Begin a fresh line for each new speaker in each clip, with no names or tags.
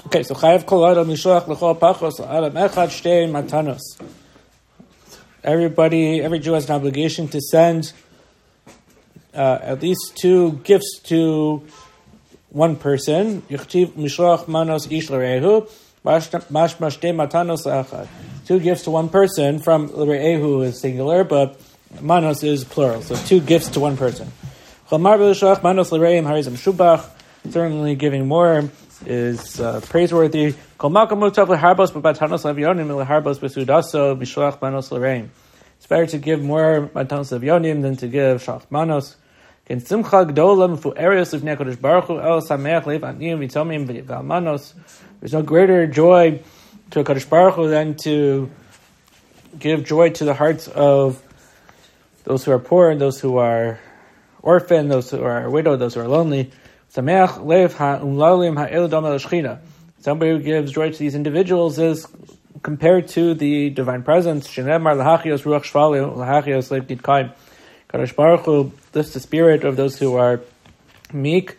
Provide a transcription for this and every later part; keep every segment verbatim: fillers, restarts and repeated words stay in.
Okay, so chayav kol adam mishloach l'chol pachos adam echad shtei matanos. Everybody, every Jew has an obligation to send uh, at least two gifts to one person. Yichtiv mishloach manos ish l'rehu, mashma shtei matanos l'echad. Two gifts to one person. From l'rehu is singular, but manos is plural. So two gifts to one person. Chomar b'lishloach manos l'reim harizam shubach. Certainly, giving more is uh, praiseworthy. It's better to give more matanos avyonim than to give shalach manos. There's no greater joy to a Kadosh Baruch Hu than to give joy to the hearts of those who are poor and those who are orphan, those who are widowed, those who are lonely. Somebody who gives joy to these individuals is compared to the divine presence. Kadosh Baruch Hu lifts the spirit of those who are meek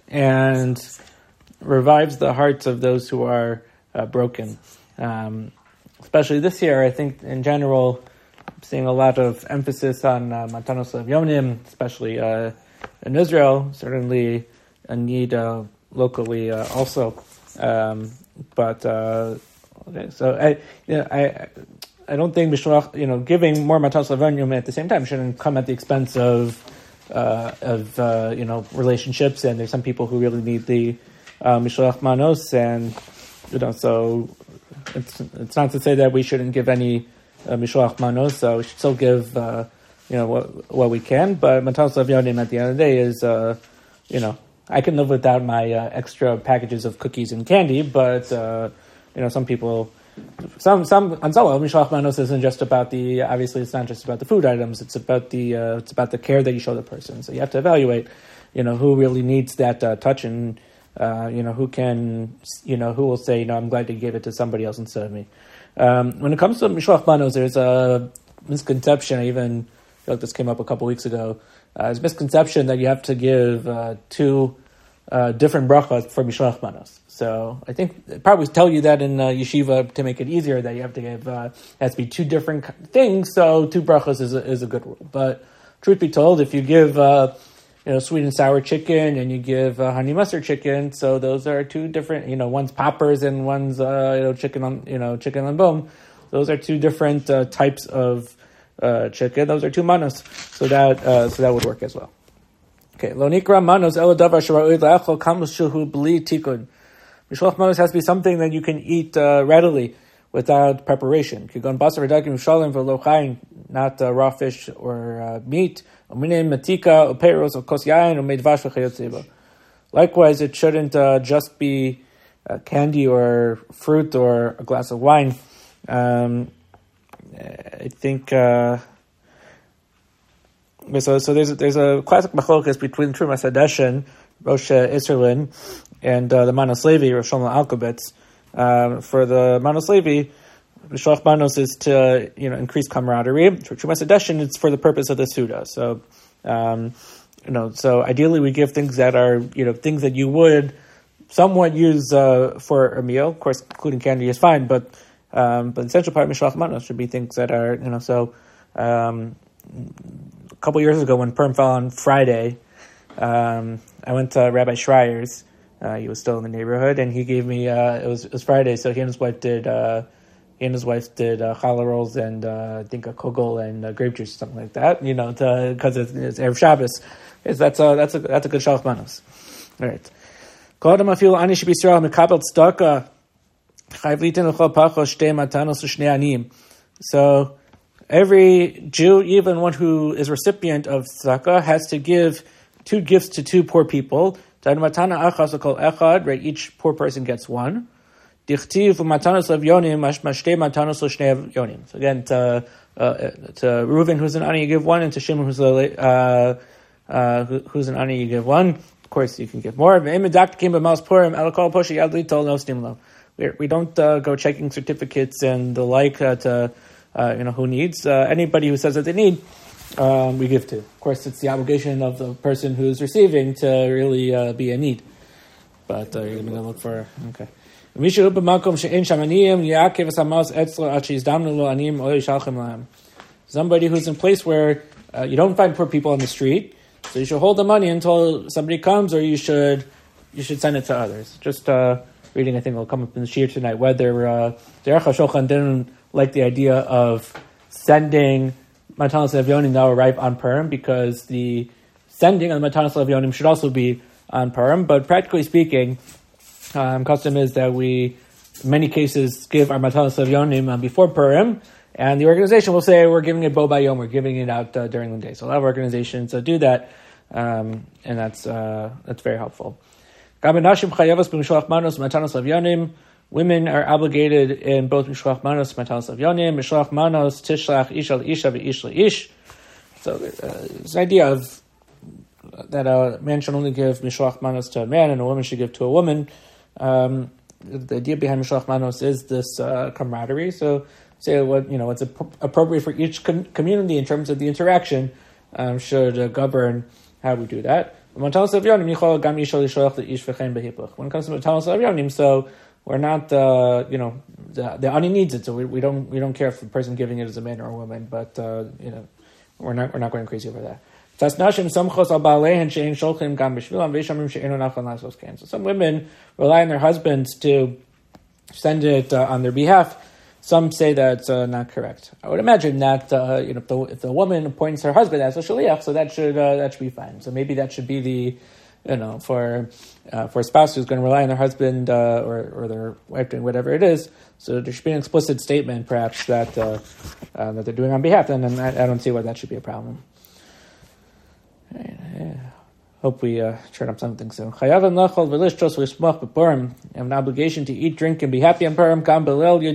and revives the hearts of those who are uh, broken. Um, especially this year, I think in general, I'm seeing a lot of emphasis on uh, Matanos Avyonim, especially uh, in Israel. Certainly a need uh, locally uh, also, um, but uh, okay. So I, you know, I, I don't think mishloach, you know, giving more matanos avyonim at the same time shouldn't come at the expense of, uh, of uh, you know, relationships. And there's some people who really need the uh, mishloach manos, and you know, so it's it's not to say that we shouldn't give any uh, mishloach manos. So we should still give, uh, you know, what what we can. But matanos avyonim at the end of the day is, uh, you know. I can live without my uh, extra packages of cookies and candy, but uh, you know, some people, some some on some level, mishloach manos isn't just about the. Obviously, it's not just about the food items. It's about the uh, it's about the care that you show the person. So you have to evaluate, you know, who really needs that uh, touch, and uh, you know, who can, you know, who will say, you know, I'm glad to give it to somebody else instead of me. Um, when it comes to mishloach manos, there's a misconception. I even feel like this came up a couple weeks ago. Uh, there's a misconception that you have to give uh, two uh, different brachas for mishloach manos. So I think they probably tell you that in uh, yeshiva to make it easier, that you have to give, uh, it has to be two different things, so two brachas is a, is a good rule. But truth be told, if you give uh, you know, sweet and sour chicken and you give uh, honey mustard chicken, so those are two different, you know, one's poppers and one's uh, you know, chicken on, you know, chicken on bone. Those are two different uh, types of Uh, chicken. Those are two manos, so that uh, so that would work as well. Okay, lo nikra manos ela davar sheraud la'achol kamus shuhu bli tikun. Mishloach manos has to be something that you can eat uh, readily without preparation. Kigon basar v'dakim shalim v'lo chayin, not uh, raw fish or uh, meat. U'minem matika u'peiros u'kos yayin u'meidvash v'chayotzeba. Likewise, it shouldn't uh, just be uh, candy or fruit or a glass of wine. Um, I think uh, so. So there's a, there's a classic machlokas between Trumas Hadeshin, Rosh Isserlin, and uh, the Manos Levi, Rosh Shlomo Alkabetz. Uh, for the Manos Levi, mishloach manos is to, you know, increase camaraderie. For Trumas Hadeshin, it's for the purpose of the Suda. So um, you know, so ideally we give things that are, you know, things that you would somewhat use uh, for a meal. Of course, including candy is fine, but Um, but the essential part of mishloach manos should be things that are, you know, so um, a couple years ago when Purim fell on Friday, um, I went to Rabbi Schreier's. Uh, he was still in the neighborhood, and he gave me, uh, it was it was Friday, so he and his wife did, uh, he and his wife did uh, challah rolls and uh, I think a kugel and uh, grape juice, something like that, you know, because it's, it's Erev Shabbos. It's, that's, a, that's, a, that's a good shalach manos. All right. Kol adam afilu ani sheb'Yisrael mekabel tzedakah. So every Jew, even one who is recipient of tzedakah, has to give two gifts to two poor people. Right, each poor person gets one. So again, to, uh, to Reuven, who's an ani, you give one, and to Shimon, who's, a, uh, uh, who's an ani, you give one. Of course, you can give more. We, we don't uh, go checking certificates and the like uh, to, uh, you know, who needs. Uh, anybody who says that they need, um, we give to. Of course, it's the obligation of the person who's receiving to really uh, be in need. but uh, you're going to look for, okay. Somebody who's in a place where uh, you don't find poor people on the street, so you should hold the money until somebody comes, or you should you should send it to others. Just uh, reading, I think will come up in the shir tonight, whether uh, Derech HaShulchan didn't like the idea of sending Matanos Levyonim that arrive on Purim, because the sending of the Matanos Levyonim should also be on Purim, but practically speaking, um, custom is that we, in many cases, give our Matanos Levyonim uh, before Purim, and the organization will say we're giving it bo bayom, we're giving it out uh, during the day. So a lot of organizations uh, do that, um, and that's uh, that's very helpful. Women are obligated in both Mishloach Manos and Matanos Levyonim. Mishloach Manos tishlach ish al isha ve'ish le'ish. So uh, this idea of that a man should only give Mishloach Manos to a man and a woman should give to a woman. Um, the idea behind Mishloach Manos is this uh, camaraderie. So say what you know what's ap- appropriate for each com- community in terms of the interaction um, should uh, govern how we do that. When it comes to Matanos Levyonim, so we're not, uh, you know, the, the ani needs it, so we, we don't we don't care if the person giving it is a man or a woman, but uh, you know, we're not we're not going crazy over that. So some women rely on their husbands to send it uh, on their behalf. Some say that's uh, not correct. I would imagine that uh, you know if the, if the woman appoints her husband as a shaliach, so that should uh, that should be fine. So maybe that should be the you know for uh, for a spouse who's going to rely on their husband uh, or or their wife doing whatever it is. So there should be an explicit statement, perhaps that uh, uh, that they're doing on behalf. And then I, I don't see why that should be a problem. Yeah. Hope we uh, turn up something soon. We have an obligation to eat, drink, and be happy on Purim. Frankly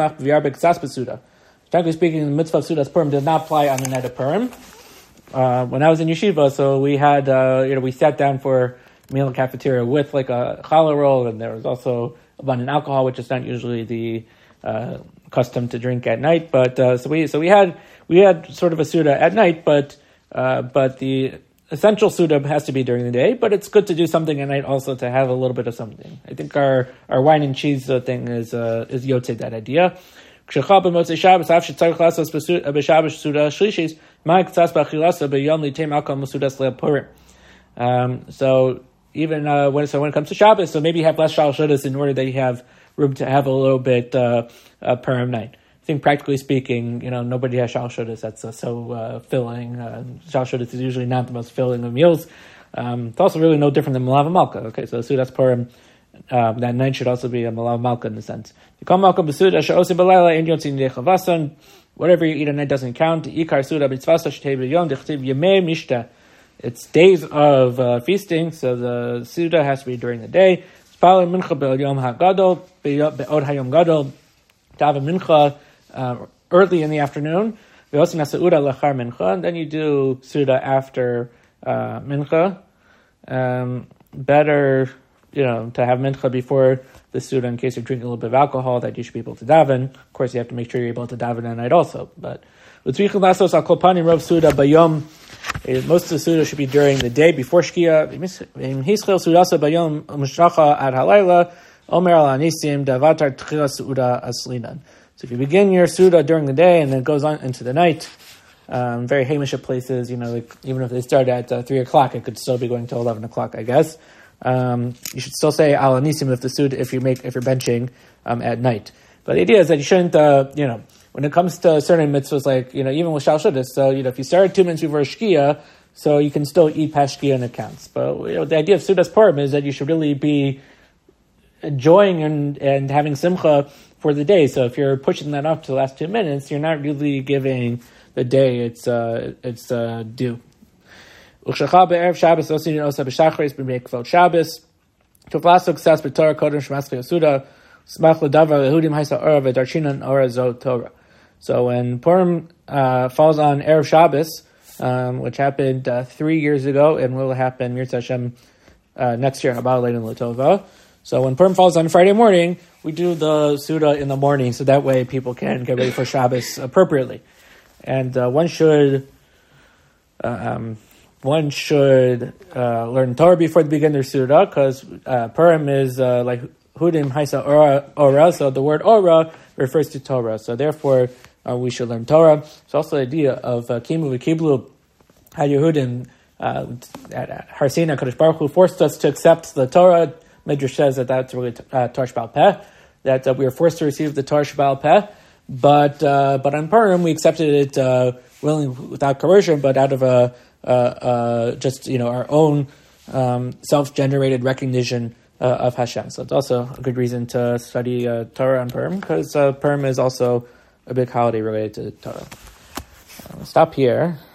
speaking, the mitzvah of Sudas Purim does not apply on the night of Purim. Uh, when I was in yeshiva, so we had, uh, you know, we sat down for a meal in the cafeteria with like a challah roll, and there was also abundant alcohol, which is not usually the uh, custom to drink at night. But uh, so we, so we had, we had sort of a Suda at night, but uh, but the essential Suda has to be during the day, but it's good to do something at night also to have a little bit of something. I think our, our wine and cheese uh, thing is uh, is yotzei that idea. Um, so even uh, when so when it comes to Shabbos, so maybe you have less shal shudas in order that you have room to have a little bit uh, uh, Purim night. I think practically speaking, you know, nobody has shal shudas that's uh, so uh, filling. Uh, shal shudas is usually not the most filling of meals. Um, it's also really no different than Malav Malka. Okay, so Sudas Purim, uh, that night should also be a Malav Malka in the sense. Whatever you eat at night doesn't count. It's days of uh, feasting, so the Suda has to be during the day. Daven mincha uh, early in the afternoon, and then you do Suda after uh, mincha. Um, better, you know, to have mincha before the Suda in case you're drinking a little bit of alcohol, that you should be able to daven. Of course, you have to make sure you're able to daven at night also. But most of the Suda should be during the day before Shkia. So if you begin your Suda during the day and then it goes on into the night, um, very Hamish places, you know, like even if they start at uh, three o'clock, it could still be going till eleven o'clock, I guess. Um, you should still say Al Anisim if the Suda, if you make, if you're benching um, at night. But the idea is that you shouldn't, uh, you know, when it comes to certain mitzvahs, like, you know, even with Shal Shudas, so, you know, if you start two minutes before Shkia, so you can still eat past Shkia and it counts. But, you know, the idea of Sudas Purim is that you should really be enjoying and, and having simcha for the day. So if you're pushing that off to the last two minutes, you're not really giving the day its uh, its uh, due. Shabbos. So when Purim uh, falls on Erev Shabbos, um, which happened uh, three years ago and will happen Mirza Hashem uh, next year in Abba Lein and Latova. So when Purim falls on Friday morning, we do the Suda in the morning, so that way people can get ready for Shabbos appropriately. And uh, one should uh, um, one should uh, learn Torah before they begin their Suda, because uh, Purim is uh, like Hudim Haisa Ora, Ora, so the word Ora refers to Torah. So therefore, uh, we should learn Torah. It's also the idea of Kimu V'Kiblu HaYehudim uh, at Har Sinai, Kadosh Baruch Hu forced us to accept the Torah. Midrash says that that's really uh, Torah Sheba'al Peh, that uh, we were forced to receive the Torah Sheba'al Peh. But uh, but on Purim, we accepted it uh, willingly, without coercion, but out of a uh, uh, just you know our own um, self-generated recognition uh, of Hashem. So it's also a good reason to study uh, Torah on Purim, because uh, Purim is also a big holiday related to Torah. I'll stop here.